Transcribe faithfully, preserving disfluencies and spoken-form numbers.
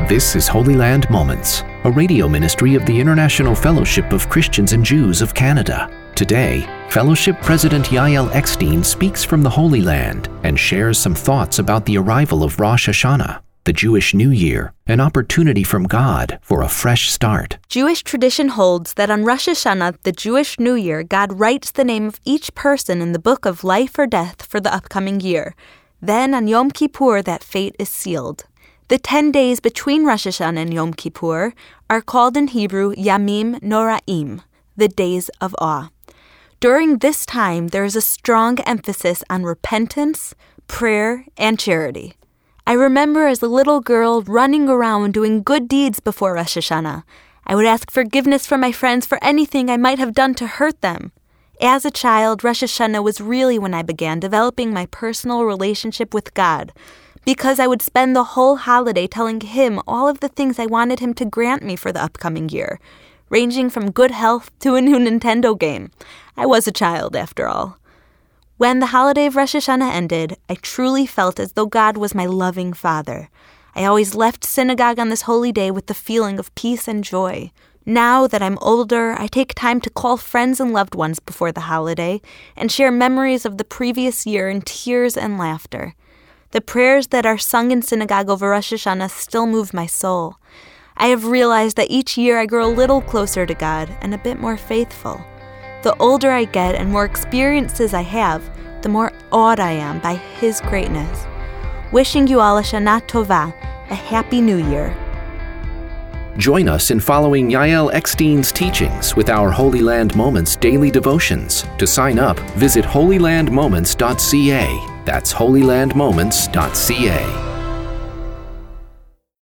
This is Holy Land Moments, a radio ministry of the International Fellowship of Christians and Jews of Canada. Today, Fellowship President Yael Eckstein speaks from the Holy Land and shares some thoughts about the arrival of Rosh Hashanah, the Jewish New Year, an opportunity from God for a fresh start. Jewish tradition holds that on Rosh Hashanah, the Jewish New Year, God writes the name of each person in the book of life or death for the upcoming year. Then on Yom Kippur, that fate is sealed. The ten days between Rosh Hashanah and Yom Kippur are called in Hebrew Yamim Noraim, the days of awe. During this time, there is a strong emphasis on repentance, prayer, and charity. I remember as a little girl running around doing good deeds before Rosh Hashanah. I would ask forgiveness from my friends for anything I might have done to hurt them. As a child, Rosh Hashanah was really when I began developing my personal relationship with God, because I would spend the whole holiday telling Him all of the things I wanted Him to grant me for the upcoming year, ranging from good health to a new Nintendo game. I was a child, after all. When the holiday of Rosh Hashanah ended, I truly felt as though God was my loving Father. I always left synagogue on this holy day with the feeling of peace and joy. Now that I'm older, I take time to call friends and loved ones before the holiday and share memories of the previous year in tears and laughter. The prayers that are sung in synagogue over Rosh Hashanah still move my soul. I have realized that each year I grow a little closer to God and a bit more faithful. The older I get and more experiences I have, the more awed I am by His greatness. Wishing you all a Shana Tova, a Happy New Year. Join us in following Yael Eckstein's teachings with our Holy Land Moments daily devotions. To sign up, visit holy land moments dot c a. That's holy land moments dot c a.